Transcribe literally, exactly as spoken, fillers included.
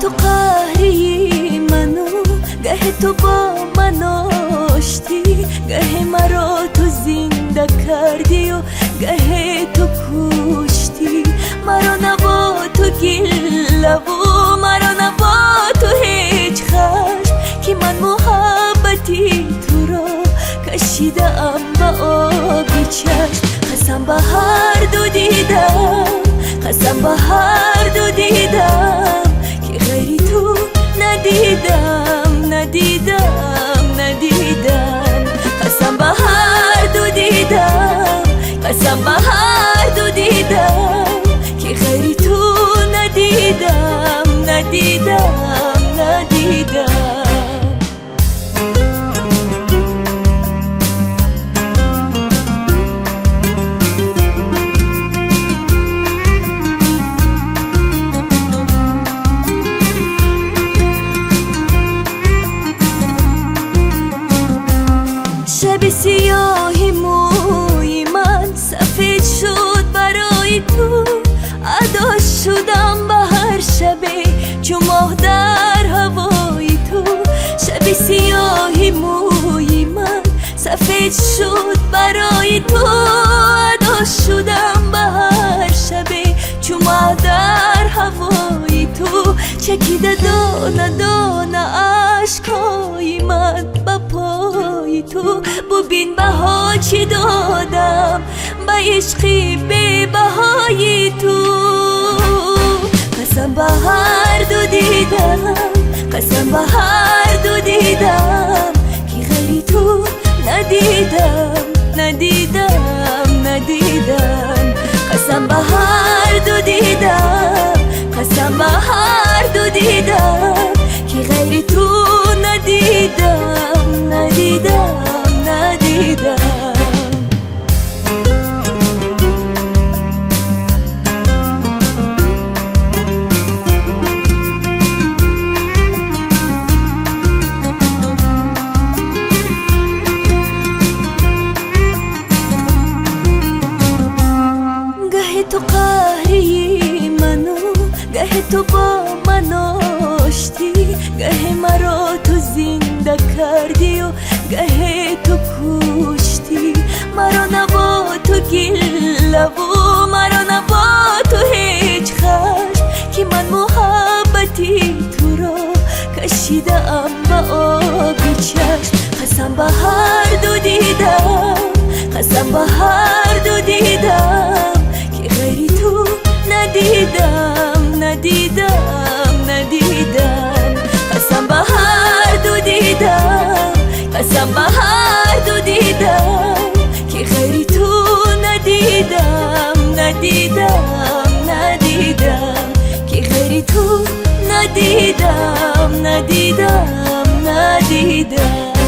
تو قهری منو، گه تو با من آشتی، گه مرا تو زنده کردی و گه تو کشتی. مرا نبا تو گله و مرا نبا تو هیچ خشم، که من محبتی تو را کشیدم به آبی چشم. قسم به هر دو دیدم، قسم به هر دو دیدم، که غیری تو ندیدم ندیدم ندیدم. قسم به هر دو دیدم، قسم به هر دو دیدم، که غیری تو ندیدم ندیدم ندیدم. شب سیاهی موی من سفید شد برای تو، ادا شدم به هر شبه چو ماه در هوای تو. شب سیاهی موی من سفید شد برای تو، ادا شدم به هر شبه چو ماه در هوای تو. چکیده دانه دانه عشقای من به پای تو، ببین بها چی دادم به عشقی بی بهای تو. قسم به هر دو دیدم، قسم به هر دو دیدم، که غیری تو ندیدم ندیدم ندیدم. قسم به هر دو دیدم، قسم به هر دو دیدم، که غیری تو ندیدم ندیدم ندیدم. گه تو قهری منو، گه تو با من آشتی، گه مرا تو زنده کردی و گه تو کشتی. مرا نبا تو گله و مرا نبا تو هیچ خشم، که من محبتی تو را کشیدم به آبی چشم. قسم به هر دو دیدم، قسم به هر دو دیدم، که غیری تو ندیدم ندیدم ندیدم. قسم به هر دو دیدم، قسم به هر دو دیدم، که غیری تو ندیدم ندیدم ندیدم، که غیری تو ندیدم ندیدم ندیدم.